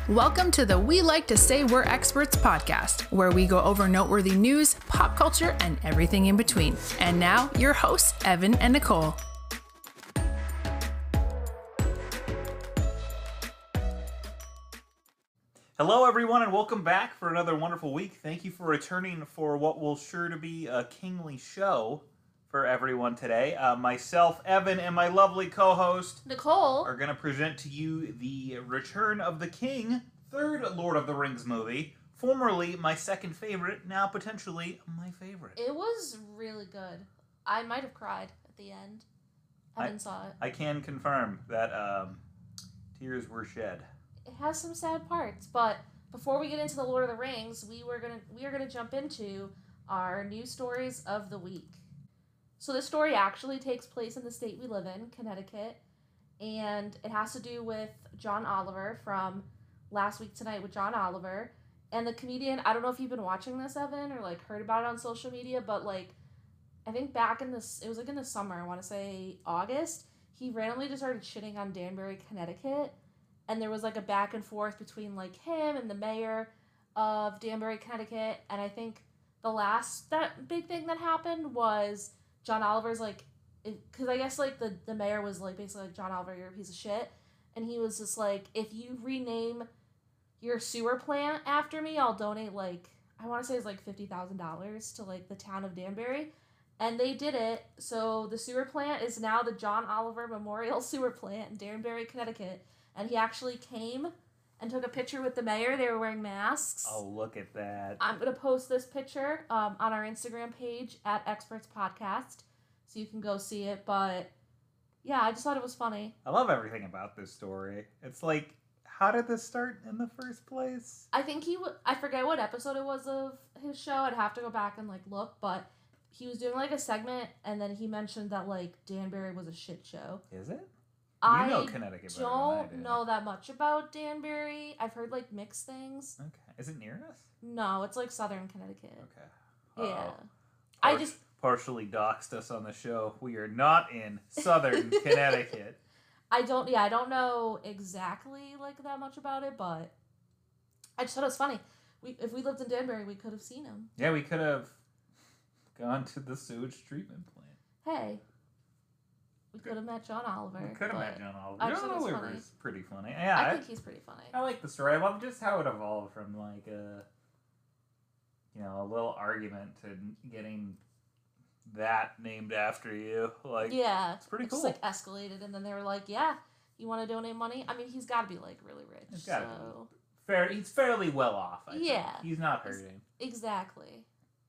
Welcome to the We Like to Say We're Experts podcast, where we go over noteworthy news, pop culture, and everything in between. And now, your hosts, Evan and Nicole. Hello, everyone, and welcome back for another wonderful week. Thank you for returning for what will sure to be a kingly show for everyone today. Myself, Evan, and my lovely co-host, Nicole, are going to present to you the Return of the King, third Lord of the Rings movie, formerly my second favorite, now potentially my favorite. it was really good. I might have cried at the end. Evan saw it. I can confirm that tears were shed. It has some sad parts, but before we get into the Lord of the Rings, we are gonna jump into our news stories of the week. So this story actually takes place in the state we live in, Connecticut, and it has to do with John Oliver from Last Week Tonight with John Oliver. And the comedian, I don't know if you've been watching this, Evan, or heard about it on social media, but I think back in this, it was in the summer, I want to say August, he randomly just started shitting on Danbury, Connecticut, and there was a back and forth between him and the mayor of Danbury, Connecticut, and I think that big thing that happened was John Oliver's because I guess the mayor was basically John Oliver, you're a piece of shit, and he was just if you rename your sewer plant after me, I'll donate I want to say it's $50,000 to the town of Danbury, and they did it. So the sewer plant is now the John Oliver Memorial Sewer Plant in Danbury, Connecticut, and he actually came and took a picture with the mayor. They were wearing masks. Oh, look at that. I'm going to post this picture on our Instagram page at Experts Podcast, so you can go see it. But, yeah, I just thought it was funny. I love everything about this story. It's how did this start in the first place? I think I forget what episode it was of his show. I'd have to go back and, look. But he was doing, a segment, and then he mentioned that, Danbury was a shit show. Is it? I know Connecticut better than I do. don't know that much about Danbury. I've heard mixed things. Okay. Is it near us? No, it's southern Connecticut. Okay. Yeah. I just partially doxed us on the show. We are not in southern Connecticut. I don't know exactly that much about it, but I just thought it was funny. If we lived in Danbury, we could have seen him. Yeah, we could have gone to the sewage treatment plant. Hey. We could have met John Oliver. We could have met John Oliver. John Oliver's pretty funny. Yeah, I think he's pretty funny. I like the story. I love just how it evolved from a little argument to getting that named after you. Yeah, it's pretty cool. Just escalated, and then they were yeah, you want to donate money? I mean, he's got to be really rich. He's got to be fair. He's fairly well off. I think. He's not hurting. Exactly.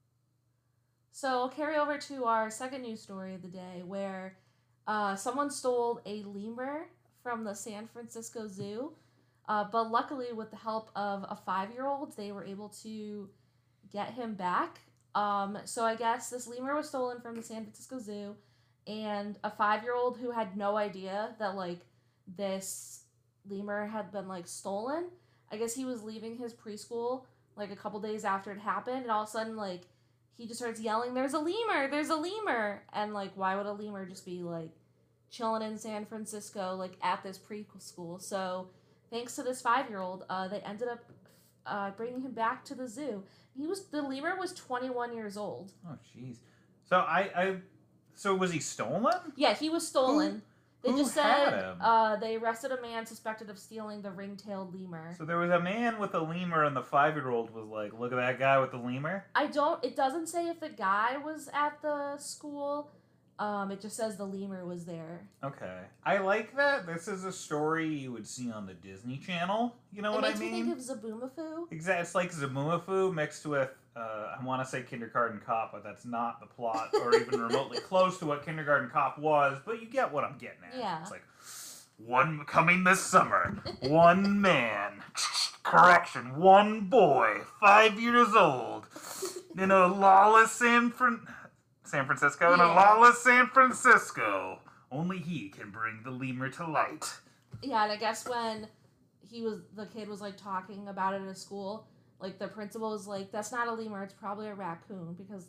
So I'll carry over to our second news story of the day, where someone stole a lemur from the San Francisco Zoo, but luckily with the help of a 5-year-old, they were able to get him back. So I guess this lemur was stolen from the San Francisco Zoo, and a 5-year-old who had no idea that this lemur had been stolen. I guess he was leaving his preschool a couple days after it happened, and all of a sudden he just starts yelling, "There's a lemur! There's a lemur!" And, why would a lemur just be, chilling in San Francisco, at this preschool? So, thanks to this 5-year-old, they ended up bringing him back to the zoo. The lemur was 21 years old. Oh, jeez. So, so was he stolen? Yeah, he was stolen. They just said him? They arrested a man suspected of stealing the ring-tailed lemur. So there was a man with a lemur, and the 5-year-old was look at that guy with the lemur? It doesn't say if the guy was at the school. It just says the lemur was there. Okay. I like that. This is a story you would see on the Disney Channel. You know what I mean? It makes me think of Zoboomafoo. Exactly. It's like Zoboomafoo mixed with, I want to say Kindergarten Cop, but that's not the plot or even remotely close to what Kindergarten Cop was, but you get what I'm getting at. Yeah. It's coming this summer, one man, correction, one boy, 5 years old, in a lawless San Francisco, in a lawless San Francisco. Only he can bring the lemur to light. Yeah, and I guess when the kid was talking about it at school, the principal was that's not a lemur, it's probably a raccoon, because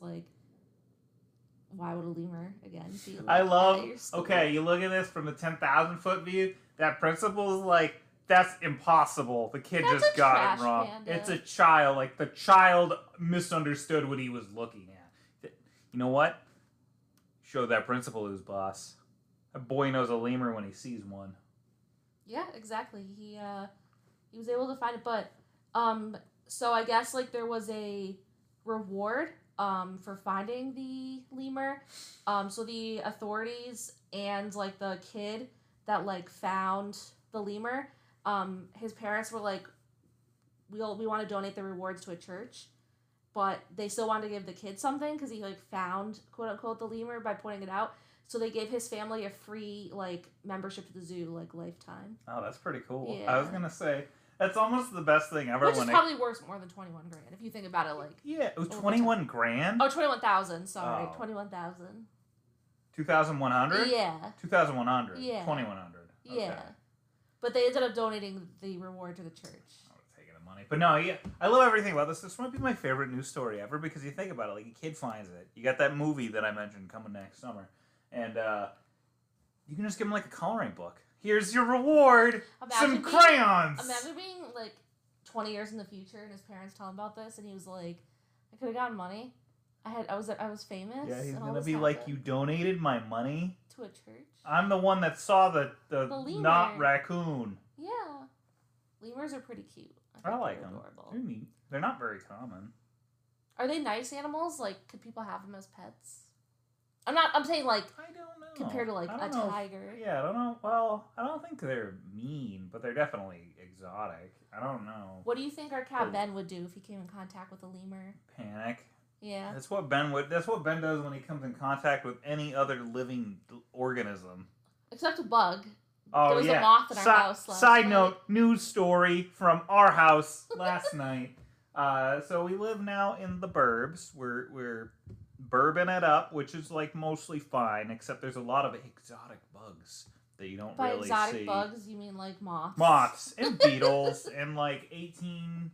why would a lemur again be I love at your school? Okay, you look at this from the 10,000 foot view, that principal's that's impossible. The kid That's just a got trash it wrong. panda. It's a child. Like, the child misunderstood what he was looking at. You know what? Show that principal who's boss. That boy knows a lemur when he sees one. Yeah, exactly. He was able to find it, but so I guess like there was a reward for finding the lemur. So the authorities and like the kid that like found the lemur, his parents were like, we want to donate the rewards to a church, but they still wanted to give the kid something because he like found quote unquote the lemur by pointing it out. So they gave his family a free like membership to the zoo, like lifetime. Oh, that's pretty cool. Yeah. I was gonna say that's almost the best thing ever. Which is probably worth more than $21,000 if you think about it. Like it was 21 grand. oh, 21,000. Sorry, Oh. 21,000. 2,100. Yeah. 2,100. Yeah. 2,100. Okay. Yeah. But they ended up donating the reward to the church. I would have taken the money, but no, yeah, I love everything about this. This might be my favorite news story ever because you think about it, like a kid finds it. You got that movie that I mentioned coming next summer, and you can just give him like a coloring book. Here's your reward. Some crayons. Imagine being like 20 years in the future and his parents tell him about this, and he was like, "I could have gotten money. I was famous." Yeah, he's and all gonna this be like, happened." "You donated my money To a church. I'm the one that saw the lemur. not raccoon." Yeah. Lemurs are pretty cute. I like they're them. adorable. They're neat. They're not very common. Are they nice animals? Like, could people have them as pets? I'm saying like I don't know. compared to like I a don't know if- tiger. Yeah, I don't know. Well, I don't think they're mean, but they're definitely exotic. I don't know. What do you think our cat Oh. Ben would do if he came in contact with a lemur? Panic. Yeah. That's what Ben would. That's what Ben does when he comes in contact with any other living organism. Except a bug. Oh There was yeah. a moth in our house last Side night. note: news story from our house last night. So we live now in the burbs. We're bourbon it up, which is like mostly fine, except there's a lot of exotic bugs that you don't By really exotic see. bugs, you mean like moths? Moths and beetles and like 18.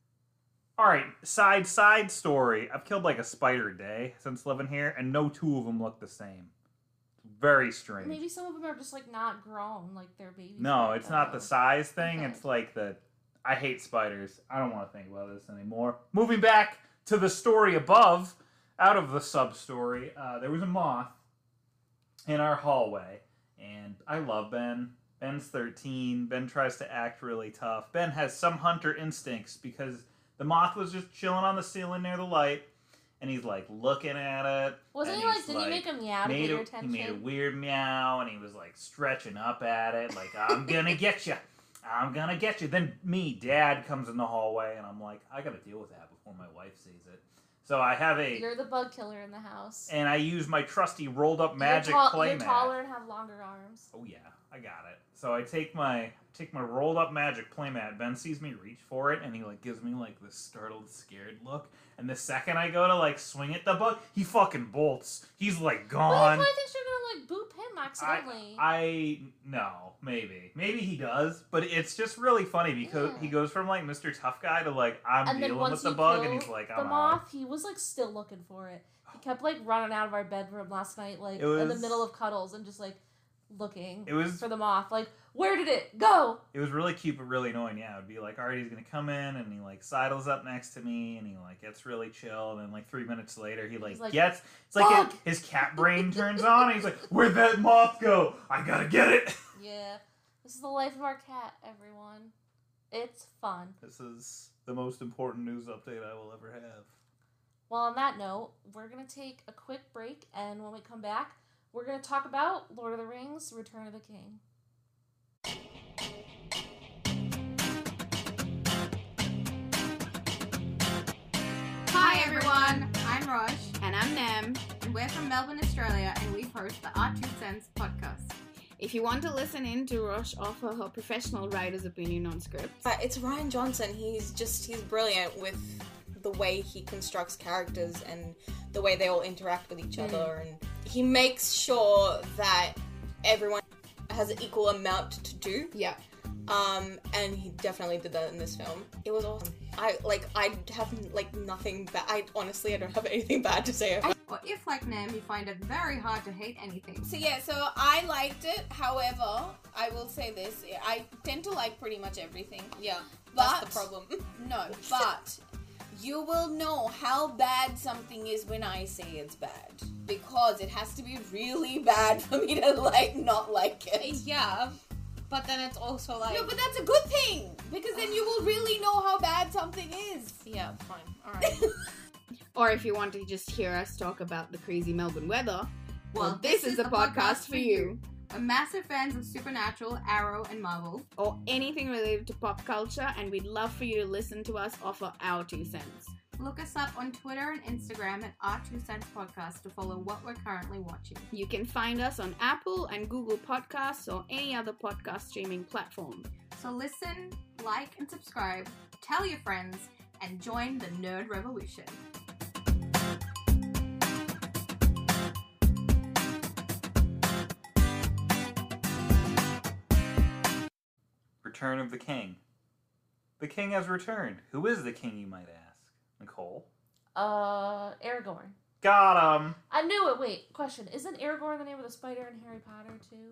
All right, side story. I've killed like a spider a day since living here, and no two of them look the same. Very strange. Maybe some of them are just like not grown, like they're babies. No, yet, it's not the though. size thing. Okay. It's like I hate spiders. I don't want to think about this anymore. Moving back to the story above, out of the sub-story, there was a moth in our hallway, and I love Ben. Ben's 13. Ben tries to act really tough. Ben has some hunter instincts because the moth was just chilling on the ceiling near the light, and he's like looking at it. Wasn't and he like? he's, Did he make a meow to get your attention? He made a weird meow, and he was like stretching up at it, like I'm gonna get you, I'm gonna get you. Then Dad comes in the hallway, and I'm like, I gotta deal with that before my wife sees it. So I have You're the bug killer in the house. and I use my trusty rolled up magic play You're mat. taller and have longer arms. Oh yeah, I got it. So I take my rolled up magic playmat. Ben sees me reach for it, and he like gives me like this startled, scared look. And the second I go to like swing at the bug, he fucking bolts. He's like Well, gone. he probably thinks you're gonna like boop him accidentally. I no, maybe he does, but it's just really funny because Yeah. he goes from like Mr. Tough Guy to like I'm and then dealing once with the you bug, kill and he's like the I'm out. moth, he was like still looking for it. He kept like running out of our bedroom last night, like It was- in the middle of cuddles, and just like looking It was for the moth. Like, where did it go? It was really cute, but really annoying. Yeah, it'd be like, all right, he's gonna come in, and he like sidles up next to me, and he like gets really chill, and then like 3 minutes later, he like, like, gets. It's like "Bug!" his cat brain turns on, and he's like, where'd that moth go? I gotta get it. Yeah, this is the life of our cat, everyone. It's fun. This is the most important news update I will ever have. Well, on that note, we're gonna take a quick break, and when we come back, we're gonna talk about Lord of the Rings: Return of the King. Hi everyone, I'm Raj. And I'm Nem. And we're from Melbourne, Australia, and we host the Art 2 Cents podcast. If you want to listen in to Rosh offer her professional writer's opinion on scripts, It's Rian Johnson. He's brilliant with the way he constructs characters and the way they all interact with each other, and he makes sure that everyone has an equal amount to do. yeah. And he definitely did that in this film. It was awesome. I have nothing bad. I don't have anything bad to say about it. Or if, like Nem, you find it very hard to hate anything. So I liked it. However, I will say this: I tend to like pretty much everything. Yeah, that's the problem. No, but you will know how bad something is when I say it's bad, because it has to be really bad for me to not like it. Yeah, but then it's also like... No, but that's a good thing, because then you will really know how bad something is. Yeah, fine. Alright. Or if you want to just hear us talk about the crazy Melbourne weather, well, this is the podcast for you. We're massive fans of Supernatural, Arrow, and Marvel. Or anything related to pop culture, and we'd love for you to listen to us offer our 2 cents. Look us up on Twitter and Instagram at Our 2 Cents Podcast to follow what we're currently watching. You can find us on Apple and Google Podcasts or any other podcast streaming platform. So listen, like, and subscribe, tell your friends, and join the Nerd Revolution. Return of the King. The king has returned. Who is the king, you might ask? Nicole? Aragorn. Got him! I knew it. Wait, question. Isn't Aragorn the name of the spider in Harry Potter, too?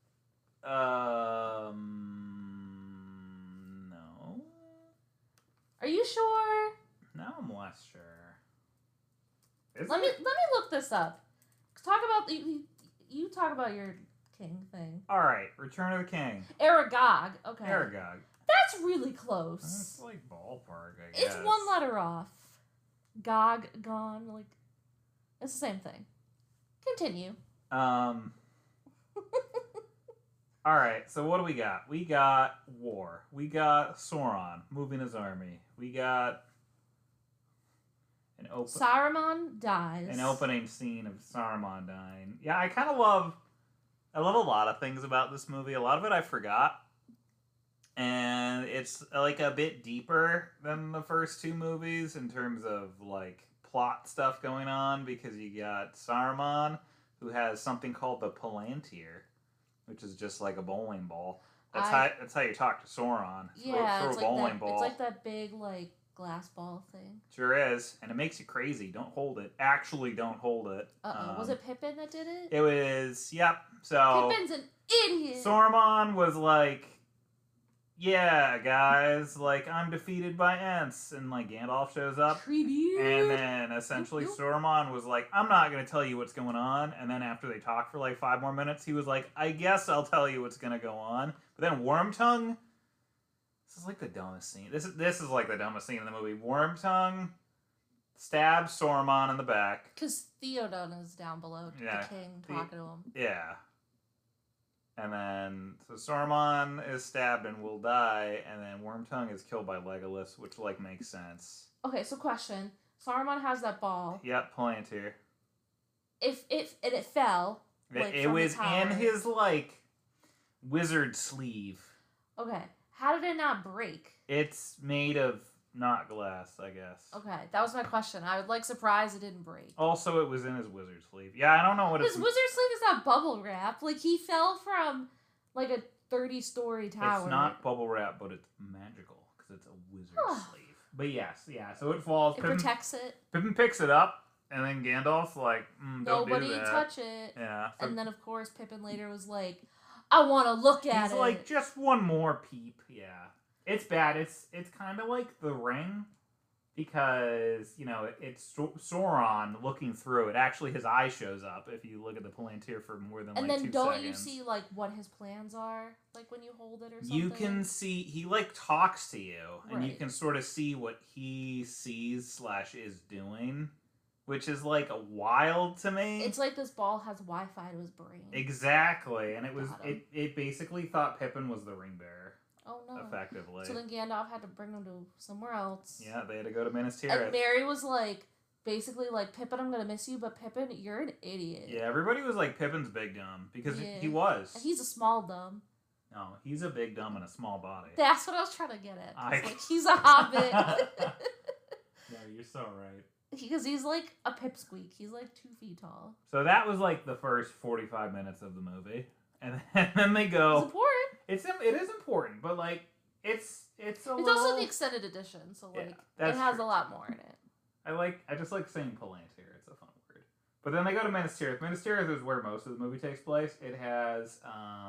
No. Are you sure? Now I'm less sure. Let me look this up. Talk about... You talk about your king thing. Alright, Return of the King. Aragog. Okay. Aragog. That's really close. It's like ballpark, I guess. It's one letter off. Gog, gone, like... It's the same thing. Continue. Alright, so what do we got? We got war. We got Sauron moving his army. We got Saruman dies. an opening scene of Saruman dying. Yeah, I kind of love... I love a lot of things about this movie. A lot of it I forgot. And it's like a bit deeper than the first 2 movies in terms of like plot stuff going on, because you got Saruman, who has something called the Palantir, which is just like a bowling ball. That's how you talk to Sauron. Yeah, throw it's a like bowling that. ball. It's like that big like glass ball thing. Sure is, and it makes you crazy. Don't hold it. Actually, don't hold it. Was it Pippin that did it? It was. Yep. So Pippin's an idiot. Sauron was like, yeah, guys, like, I'm defeated by Ents, and, like, Gandalf shows up, and then, essentially, Sauron was like, I'm not gonna tell you what's going on, and then after they talked for, like, 5 more minutes, he was like, I guess I'll tell you what's gonna go on, but then Wormtongue, this is, like, the dumbest scene, this is, like, the dumbest scene in the movie, Wormtongue stabs Sauron in the back. Because Theoden is down below, the king, talking to him. Yeah. And then, so Saruman is stabbed and will die, and then Wormtongue is killed by Legolas, which, like, makes sense. Okay, so question. Saruman has that ball. Yep, Palantir. And it fell. Like, it was in his, like, wizard sleeve. Okay, how did it not break? It's made of not glass, I guess. Okay, that was my question. I was, like, surprised it didn't break. Also, it was in his wizard sleeve. Yeah, I don't know what his wizard sleeve is not bubble wrap. Like, he fell from, like, a 30-story tower. It's not bubble wrap, but it's magical, because it's a wizard sleeve. But yes, yeah, so it falls. It protects it. Pippin picks it up, and then Gandalf's like, don't do that. Nobody touch it. Yeah. So and then, of course, Pippin later was like, I want to look at it. He's like, just one more peep. Yeah. It's bad. It's kind of like The Ring, because, you know, it's Sauron looking through it. Actually, his eye shows up if you look at the Palantir for more than, and like, 2 then 2 don't seconds. you see, like, what his plans are? Like, when you hold it or something? You can see, he, like, talks to you, and you Right. can sort of see what he sees / is doing, which is, like, wild to me. It's like this ball has Wi-Fi to his brain. Exactly, and Got him. it basically thought Pippin was the ring bearer. Oh, no. Effectively. So then Gandalf had to bring him to somewhere else. Yeah, they had to go to Minas Tirith. And Mary was like, basically like, Pippin, I'm going to miss you, but Pippin, you're an idiot. Yeah, everybody was like, Pippin's big dumb, because Yeah. he was. And he's a small dumb. No, he's a big dumb in a small body. That's what I was trying to get at. I- Like, he's a hobbit. No, you're so right. Because he's like a pipsqueak. He's like 2 feet tall. So that was like the first 45 minutes of the movie. And then they It's go... important. It is important, but like, it's It's also the extended edition, so like, that's it has true. a lot more in it. I just like saying Palantir. It's a fun word. But then they go to Minas Tirith. Minas Tirith is where most of the movie takes place. It has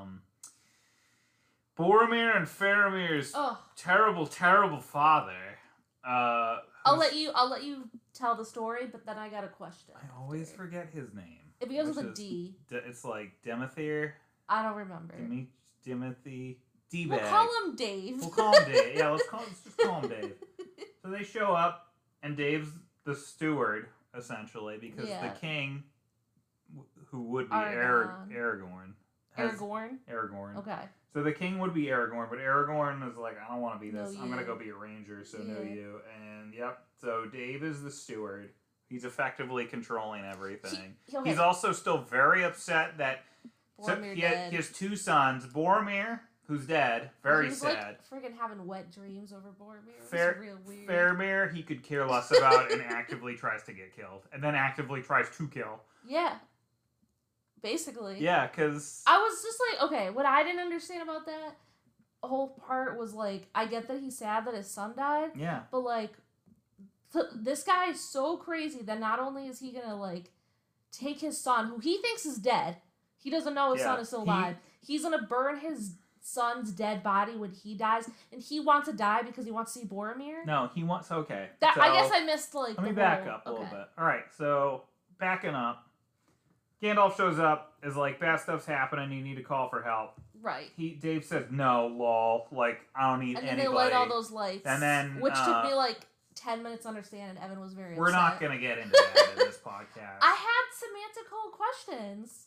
Boromir and Faramir's terrible, terrible father. I'll let you tell the story, but then I got a question. I always forget his name. It begins with a D. It's like Demethir. I don't remember. Dimothy. D-bag. We'll call him Dave. We'll call him Dave. Yeah, let's just call him Dave. So they show up, and Dave's the steward, essentially, because the king, who would be Aragorn. Aragorn. Okay. So the king would be Aragorn, but Aragorn is like, I don't want to be this. No, I'm going to go be a ranger, so no you. And, so Dave is the steward. He's effectively controlling everything. He's also still very upset that he has two sons. Boromir, who's dead, very sad. Like freaking having wet dreams over Boromir. It's real weird. Faramir, he could care less about and actively tries to get killed. And then actively tries to kill. Yeah. Basically. Yeah, because... I was just like, okay, what I didn't understand about that whole part was like, I get that he's sad that his son died. Yeah. But like, this guy is so crazy that not only is he gonna like take his son, who he thinks is dead, he doesn't know his son is still alive. He's gonna burn his son's dead body when he dies, and he wants to die because he wants to see Boromir. No, he wants. Okay. I guess I missed like. Let me back up a little bit. All right, so backing up, Gandalf shows up. Is like, bad stuff's happening. You need to call for help. Right. Dave says no, lol. Like, I don't need anybody. And then they light all those lights. And then which took me like 10 minutes to understand, and Evan was very upset. We're not gonna get into that in this podcast. I had semantical questions.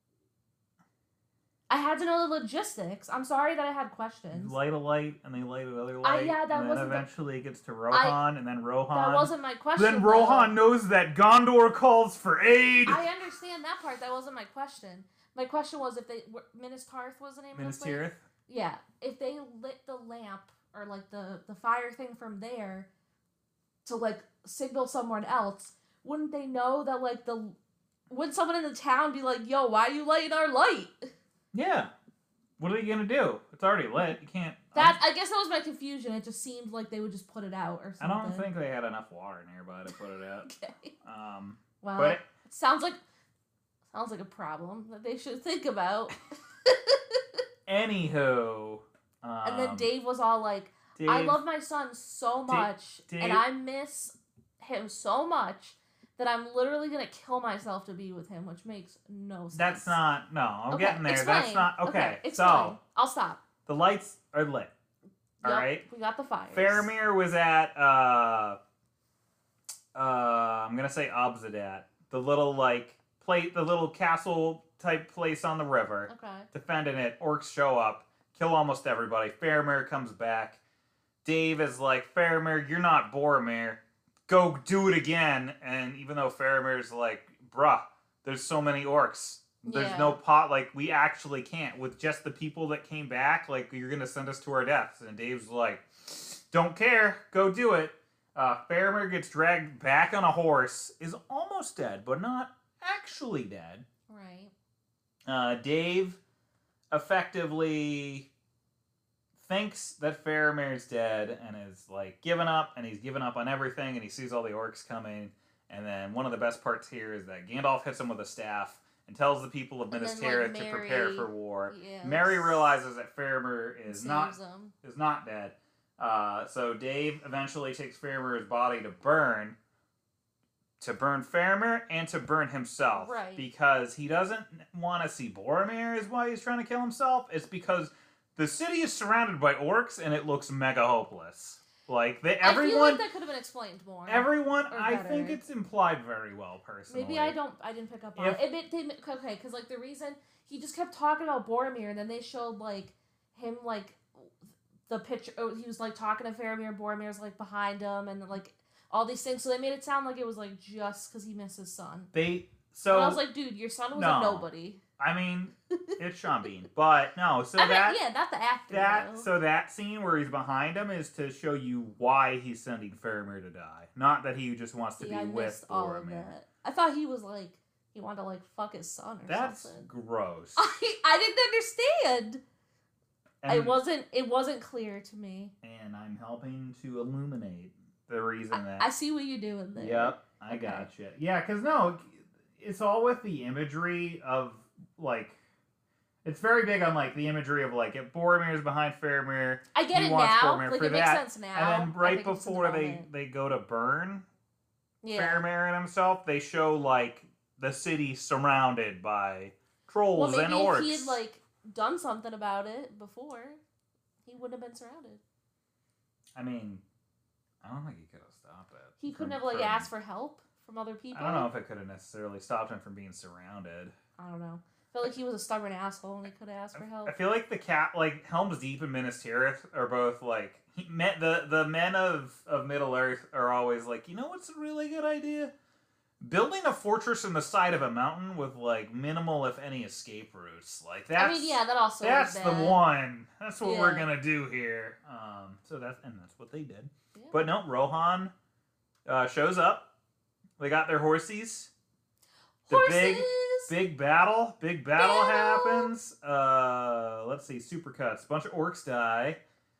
I had to know the logistics. I'm sorry that I had questions. You light a light, and they light another light. Yeah, that and wasn't. Then eventually it gets to Rohan, and then Rohan. That wasn't my question. Then Rohan knows that Gondor calls for aid. I understand that part. That wasn't my question. My question was if they Minas Tirith was the name Minas of the place. Tirith. Yeah, if they lit the lamp or like the fire thing from there to like signal someone else, wouldn't they know that like wouldn't someone in the town be like, "Yo, why are you lighting our light?" Yeah. What are you gonna do? It's already lit. You can't. I guess that was my confusion. It just seemed like they would just put it out or something. I don't think they had enough water nearby to put it out. Okay. Well, but it sounds like a problem that they should think about. Anywho. And then Dave was all like, I love my son so much, and I miss him so much that I'm literally going to kill myself to be with him, which makes no sense. That's not... No, I'm getting there. Explain. That's not... Okay, so... I'll stop. The lights are lit. All right? We got the fires. Faramir was at... I'm going to say Obzedat. The little, like... the little castle-type place on the river. Okay. Defending it. Orcs show up. Kill almost everybody. Faramir comes back. Dave is like, Faramir, you're not Boromir. Go do it again. And even though Faramir's like, bruh, there's so many orcs. There's no pot. Like, we actually can't. With just the people that came back, like, you're going to send us to our deaths. And Dave's like, don't care. Go do it. Faramir gets dragged back on a horse. Is almost dead, but not actually dead. Right. Dave effectively thinks that Faramir's dead and is like given up, and he's given up on everything, and he sees all the orcs coming. And then one of the best parts here is that Gandalf hits him with a staff and tells the people of Minas Tirith to prepare for war. Yes. Merry realizes that Faramir is not dead. So Dave eventually takes Faramir's body to burn Faramir and to burn himself. Right. Because he doesn't want to see Boromir is why he's trying to kill himself. It's because the city is surrounded by orcs and it looks mega hopeless. Like, everyone... I feel like that could have been explained more. Everyone, I think it's implied very well, personally. Maybe I didn't pick up on it. Okay, because, like, the reason... He just kept talking about Boromir, and then they showed, like, him, like, the picture... He was, like, talking to Faramir, Boromir's, like, behind him, and, like... all these things, so they made it sound like it was like just because he missed his son. And I was like, dude, your son was a nobody. I mean, it's Sean Bean, but no. So not the actor. So that scene where he's behind him is to show you why he's sending Faramir to die, not that he just wants to be with Boromir. All of that. I thought he was like he wanted to like fuck his son or something. That's gross. I didn't understand. And it wasn't clear to me. And I'm helping to illuminate the reason that I see what you're doing there. Yep, I gotcha. Yeah, because no, it's all with the imagery of, like, it's very big on, like, the imagery of, like, if Boromir's behind Faramir, I get he it wants now. Boromir Like, for it makes that. sense now. And then I right think it's in the before moment. they go to burn Yeah. Faramir and himself, they show, like, the city surrounded by trolls Well, and maybe orcs. if he had, like, done something about it before, he wouldn't have been surrounded. I mean, I don't think he could have stopped it. He couldn't have, like, asked for help from other people. I don't know if it could have necessarily stopped him from being surrounded. I don't know. I felt like he was a stubborn asshole and he could have asked for help. I feel like like Helm's Deep and Minas Tirith are both like the men of Middle Earth are always like, you know what's a really good idea? Building a fortress in the side of a mountain with like minimal, if any, escape routes. Like that's. I mean, yeah, that also. That's is the bad. one. That's what we're Yeah. gonna do here. So that's what they did. Yeah. But no, Rohan shows up. They got their horsies. The Horses! big battle Battle! happens. Let's see, supercuts. Bunch of orcs die.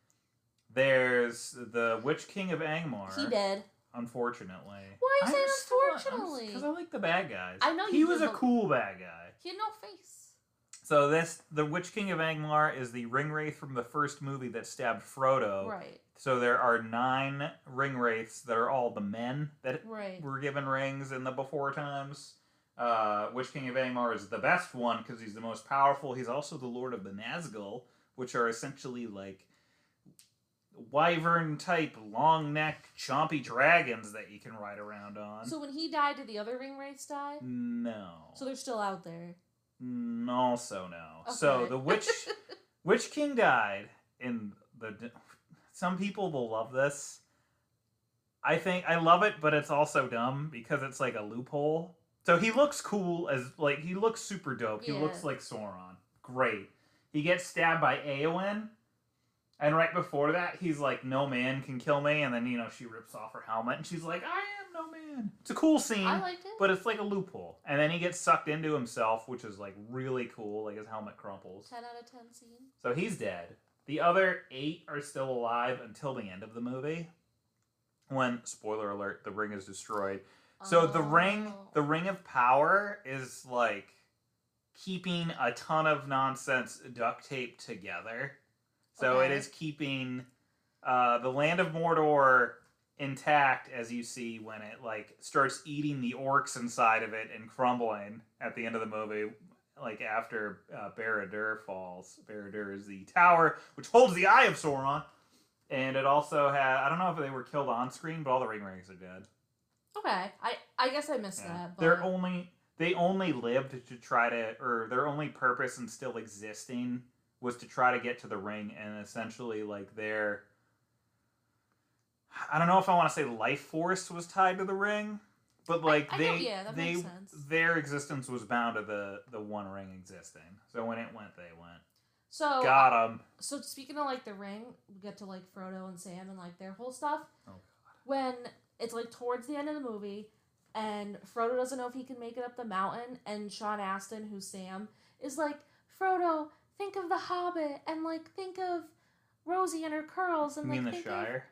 There's the Witch King of Angmar. He dead. Unfortunately. Why are you saying unfortunately? Because I like the bad guys. I know he you was do, a but- cool bad guy. He had no face. So the Witch King of Angmar is the ring wraith from the first movie that stabbed Frodo. Right. So there are 9 ring wraiths that are all the men that Right. were given rings in the before times. Witch King of Angmar is the best one because he's the most powerful. He's also the Lord of the Nazgul, which are essentially like wyvern type, long neck, chompy dragons that you can ride around on. So when he died, did the other ring wraiths die? No. So they're still out there. Also no. Okay. So the Witch King died in the. Some people will love this. I think I love it, but it's also dumb because it's like a loophole. So he looks cool as like he looks super dope. He Yeah. looks like Sauron. Great. He gets stabbed by Eowyn, and right before that, he's like, "No man can kill me," and then she rips off her helmet, and she's like, "I am no man." It's a cool scene. I liked it. But it's like a loophole. And then he gets sucked into himself, which is like really cool. Like his helmet crumples. 10 out of 10 scene. So he's dead. The other 8 are still alive until the end of the movie. When, spoiler alert, the ring is destroyed. So the ring of power is like keeping a ton of nonsense duct taped together. So Okay. it is keeping the land of Mordor intact, as you see when it like starts eating the orcs inside of it and crumbling at the end of the movie, like after Barad-dûr falls. Barad-dûr is the tower which holds the Eye of Sauron, and it also had, I don't know if they were killed on screen, but all the ring wraiths are dead. Okay. I guess I missed that. But... They only lived to try to, or their only purpose in still existing was to try to get to the ring, and essentially like their, I don't know if I want to say life force was tied to the ring, but like I know, yeah, that makes sense. their existence was bound to the one ring existing. So when it went, they went. So Got him. So speaking of like the ring, we get to like Frodo and Sam and like their whole stuff. Oh god. When it's like towards the end of the movie, and Frodo doesn't know if he can make it up the mountain, and Sean Astin, who's Sam, is like, Frodo, think of the Hobbit, and like think of Rosie and her curls, and You mean like the think Shire?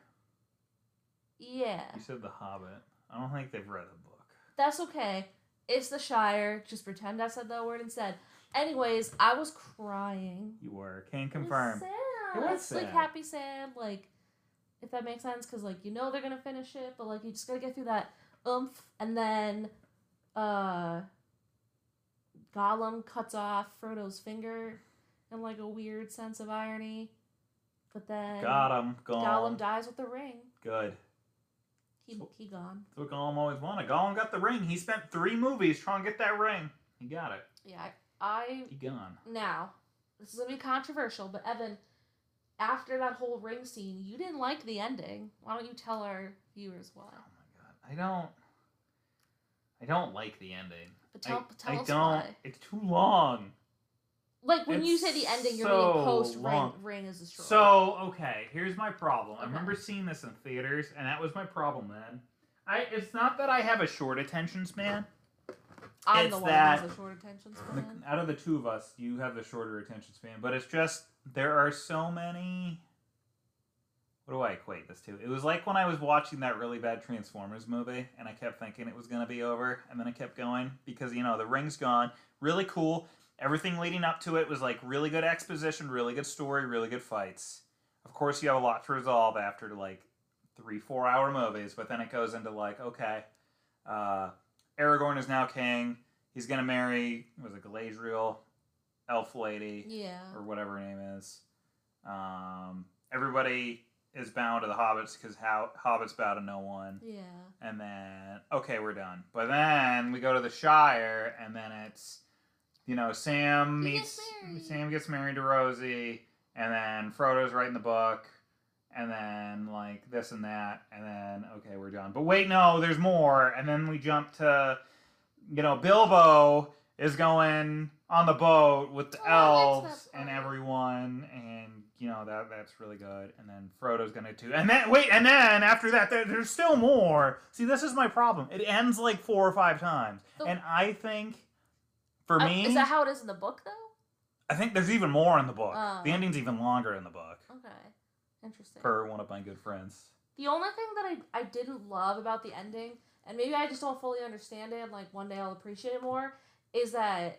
Yeah, You said the Hobbit. I don't think they've read the book. that's okay. It's the Shire. Just pretend I said that word instead. Anyways, I was crying. You were. Can It was confirm. sad. It was It's like sad. happy sad, like if that makes sense, because like they're gonna finish it, but like you just gotta get through that oomph, and then Gollum cuts off Frodo's finger in like a weird sense of irony, but then Got him. Gollum dies with the ring. Good. He gone. That's what Gollum always wanted. Gollum got the ring. He spent 3 movies trying to get that ring. He got it. Yeah, I He gone. now this is gonna be controversial, but Evan, after that whole ring scene, you didn't like the ending. Why don't you tell our viewers why? Oh my god. I don't like the ending. But tell I us don't. why. It's too long. Like when you It's say the ending, you're so meaning post long. ring is destroyed. So, okay, here's my problem. I Okay. remember seeing this in theaters, and that was my problem then. It's not that I have a short attention span. I'm it's the one that- who has a short attention span. Out of the 2 of us, you have the shorter attention span. But it's just, there are so many... what do I equate this to? It was like when I was watching that really bad Transformers movie, and I kept thinking it was going to be over, and then I kept going, because, you know, the ring's gone. Really cool. Everything leading up to it was, like, really good exposition, really good story, really good fights. Of course, you have a lot to resolve after, like, 3-4 hour movies, but then it goes into, like, okay, Aragorn is now king. He's going to marry, was it Galadriel? Elf lady. Yeah. Or whatever her name is. Everybody is bound to the hobbits because hobbits bow to no one. Yeah. And then, okay, we're done. But then we go to the Shire, and then it's, you know, Sam gets married to Rosie, and then Frodo's writing the book, and then, like, this and that, and then, okay, we're done. But wait, no, there's more, and then we jump to, you know, Bilbo is going on the boat with the elves and everyone, and, you know, that's really good. And then Frodo's gonna too. And then after that, there's still more. See, this is my problem. It ends like 4 or 5 times. And I think, for me... Is that how it is in the book, though? I think there's even more in the book. The ending's even longer in the book. Okay. Interesting. Per one of my good friends. The only thing that I didn't love about the ending, and maybe I just don't fully understand it, and, like, one day I'll appreciate it more, is that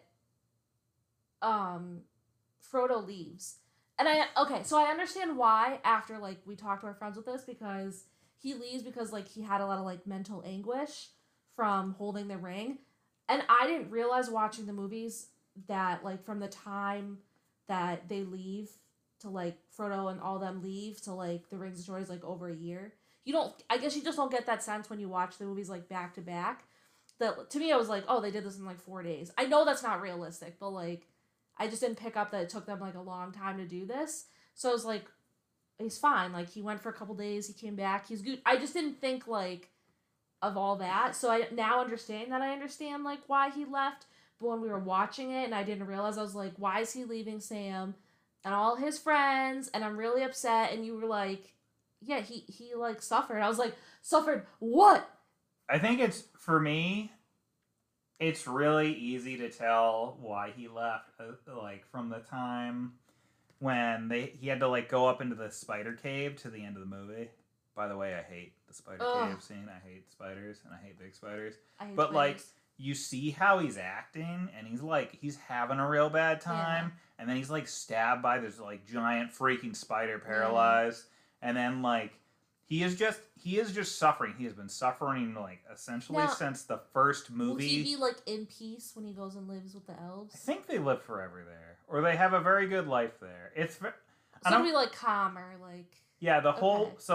Frodo leaves. And so I understand why after, like, we talked to our friends with this, because he leaves because, like, he had a lot of, like, mental anguish from holding the ring. And I didn't realize watching the movies that, like, from the time that they leave to, like, Frodo and all them leave to, like, the Rings of Joy is, like, over a year. I guess you just don't get that sense when you watch the movies, like, back to back. That, to me, I was like, oh, they did this in, like, 4 days. I know that's not realistic, but, like, I just didn't pick up that it took them, like, a long time to do this. So I was like, he's fine. Like, he went for a couple days, he came back, he's good. I just didn't think, like, of all that. So I now understand, like, why he left. But when we were watching it and I didn't realize, I was like, why is he leaving Sam and all his friends? And I'm really upset. And you were like, yeah, he like, suffered. I was like, suffered what? I think it's, for me... It's really easy to tell why he left, like, from the time when he had to, like, go up into the spider cave to the end of the movie. By the way, I hate the spider cave scene. I hate spiders, and I hate big spiders. But, spiders. Like, you see how he's acting, and he's having a real bad time, and then he's, like, stabbed by this, like, giant freaking spider paralyzed, and then, like, he is just suffering. He has been suffering, like, essentially since the first movie. Will he be, like, in peace when he goes and lives with the elves? I think they live forever there. Or they have a very good life there. So it'll be, like, calmer, like... Yeah, the whole... So,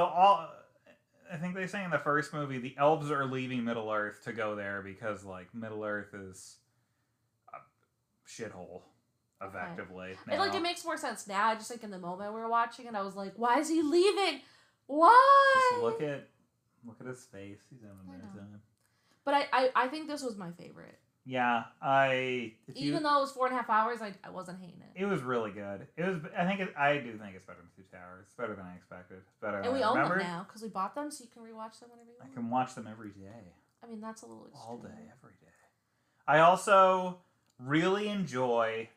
I think they say in the first movie, the elves are leaving Middle-earth to go there because, like, Middle-earth is a shithole, effectively. Okay. And, like, it makes more sense now. I just think in the moment we were watching it, I was like, why is he leaving? Why? Just look at his face. He's having a bad time. But I think this was my favorite. Yeah, even though it was 4.5 hours, I wasn't hating it. It was really good. I do think it's better than 2 Towers. It's better than I expected. It's better. And we own them now because we bought them, so you can rewatch them whenever you want. I can watch them every day. I mean, that's a little extreme. All day, every day. I also really enjoy.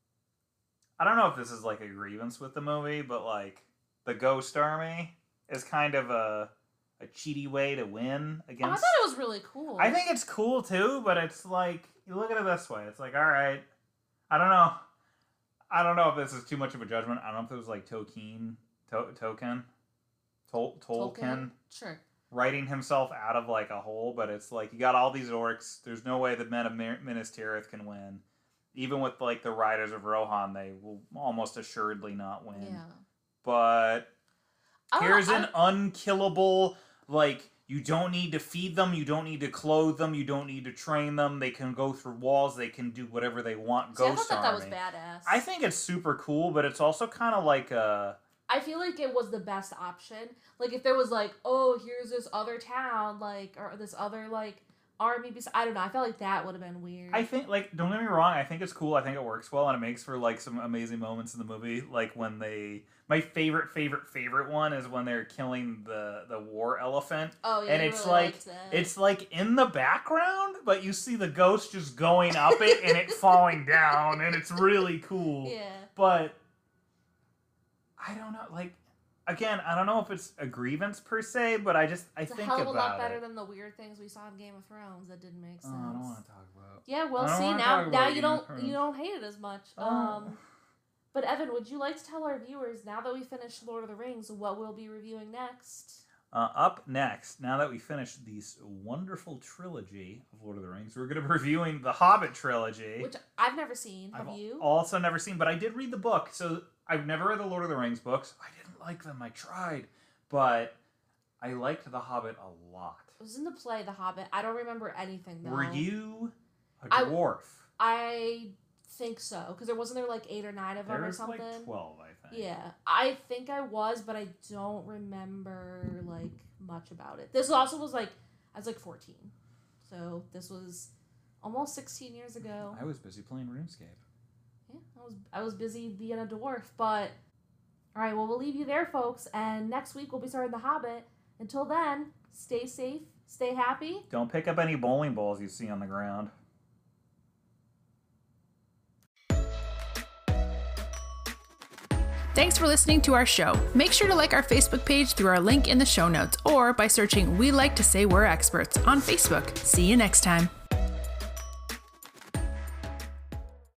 I don't know if this is like a grievance with the movie, but like the Ghost Army is kind of a cheaty way to win against... Oh, I thought it was really cool. I think it's cool too, but it's like, you look at it this way. It's like, alright, I don't know if this is too much of a judgment. I don't know if it was like Tolkien? Sure. Writing himself out of like a hole, but it's like, you got all these orcs. There's no way the men of Minas Tirith can win. Even with like the Riders of Rohan, they will almost assuredly not win. Yeah. But here's an unkillable... Like, you don't need to feed them, you don't need to clothe them, you don't need to train them. They can go through walls, they can do whatever they want. Ghost Army. I thought that was badass. I think it's super cool, but it's also kind of like a... I feel like it was the best option. Like, if there was like, oh, here's this other town, like, or this other, like, army... I don't know, I felt like that would have been weird. I think, like, don't get me wrong, I think it's cool, I think it works well, and it makes for, like, some amazing moments in the movie. Like, when they... My favorite one is when they're killing the war elephant. Oh yeah, and it's really like it's like in the background, but you see the ghost just going up it and it falling down, and it's really cool. Yeah. But I don't know, like again, I don't know if it's a grievance per se, but I It's think a hell of a lot about better it. than the weird things we saw in Game of Thrones that didn't make sense. I don't want to talk about. Yeah, we'll I don't see wanna now. talk Now about you Game of don't Thrones. you don't hate it as much. But Evan, would you like to tell our viewers, now that we finished Lord of the Rings, what we'll be reviewing next? Up next, now that we finished this wonderful trilogy of Lord of the Rings, we're going to be reviewing the Hobbit trilogy. Which I've never seen. Have I've you? also never seen, but I did read the book. So I've never read the Lord of the Rings books. I didn't like them. I tried. But I liked The Hobbit a lot. It was in the play, The Hobbit. I don't remember anything, though. Were you a I- dwarf? I think so. Because wasn't there like 8 or 9 of them or There's something? like 12, I think. Yeah. I think I was, but I don't remember like much about it. This also was like, I was like 14. So this was almost 16 years ago. I was busy playing RuneScape. Yeah, I was busy being a dwarf, but all right, well, we'll leave you there, folks, and next week we'll be starting The Hobbit. Until then, stay safe, stay happy. Don't pick up any bowling balls you see on the ground. Thanks for listening to our show. Make sure to like our Facebook page through our link in the show notes or by searching We Like to Say We're Experts on Facebook. See you next time.